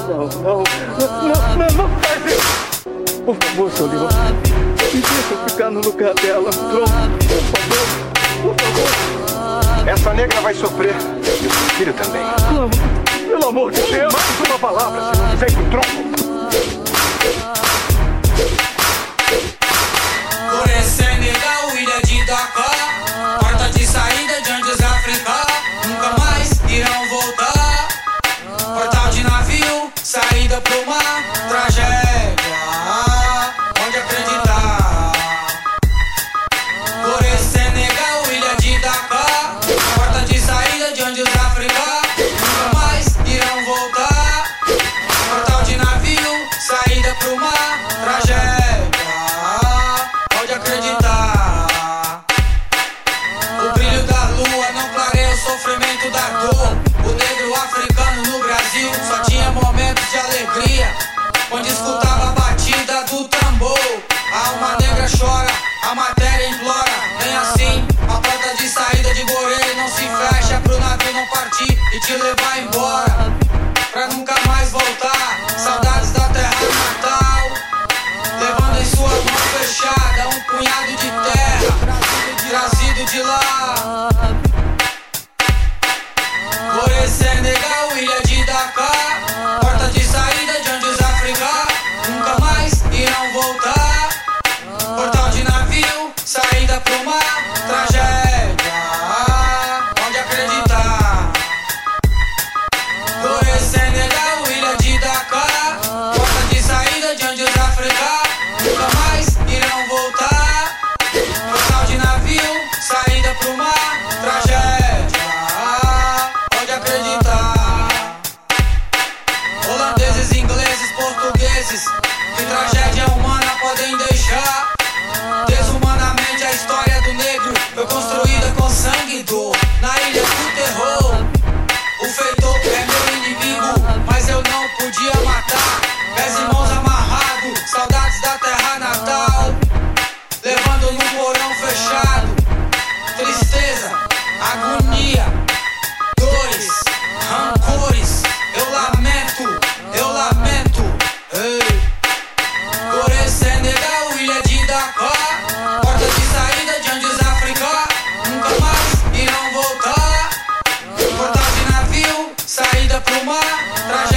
Não faz isso! Por favor, seu Leon, me deixa eu ficar no lugar dela, pronto, por favor. Essa negra vai sofrer, e o seu filho também. Não, pelo amor de Deus! Mais uma palavra, se não quiser ir pro tronco. Coré, Senegal, ilha de Dakar, porta de saída de Andes, África, nunca mais irão voltar. Portal de navio, saída pro mar, tragédia, onde acreditar. Coré, Senegal, ilha de Dakar, porta de saída de Andes, África, nunca mais irão voltar. Portal de navio, saída pro mar, tragédia, pode acreditar. O brilho da lua não clareia o sofrimento da dor. O negro africano no Brasil só tinha momentos de alegria quando escutava a batida do tambor. A alma negra chora, a matéria implora. Nem assim, a porta de saída de Gorê não se fecha pro navio não partir e te levar embora, pra nunca mais voltar. Saudades da terra natal, levando em sua mão fechada um punhado de terra trazido de lá. Gorê, Senegal, ilha de Dakar, porta de saída de Andes, África, nunca mais irão voltar. Portal de navio, saída pro mar, tragédia, pode acreditar. Gorê, Senegal, ilha de Dakar, porta de saída de Andes, África, nunca mais irão voltar. Portal de navio, saída pro mar, tragédia, pode acreditar. Holandeses, ingleses, portugueses, que tragédia humana podem deixar. Desumanamente a história do negro foi construída com sangue e dor na ilha do terror. O feitor é meu inimigo, mas eu não podia matar. Pés e mãos amarrados, saudades da terra natal, levando no porão fechado. Tristeza, agonia, dores, rancores. Eu lamento, eu lamento. Ei. Gorê, Senegal, ilha de Dakar, porta de saída de Andes, África, nunca mais irão voltar. Portal de navio, saída pro mar, tragédia.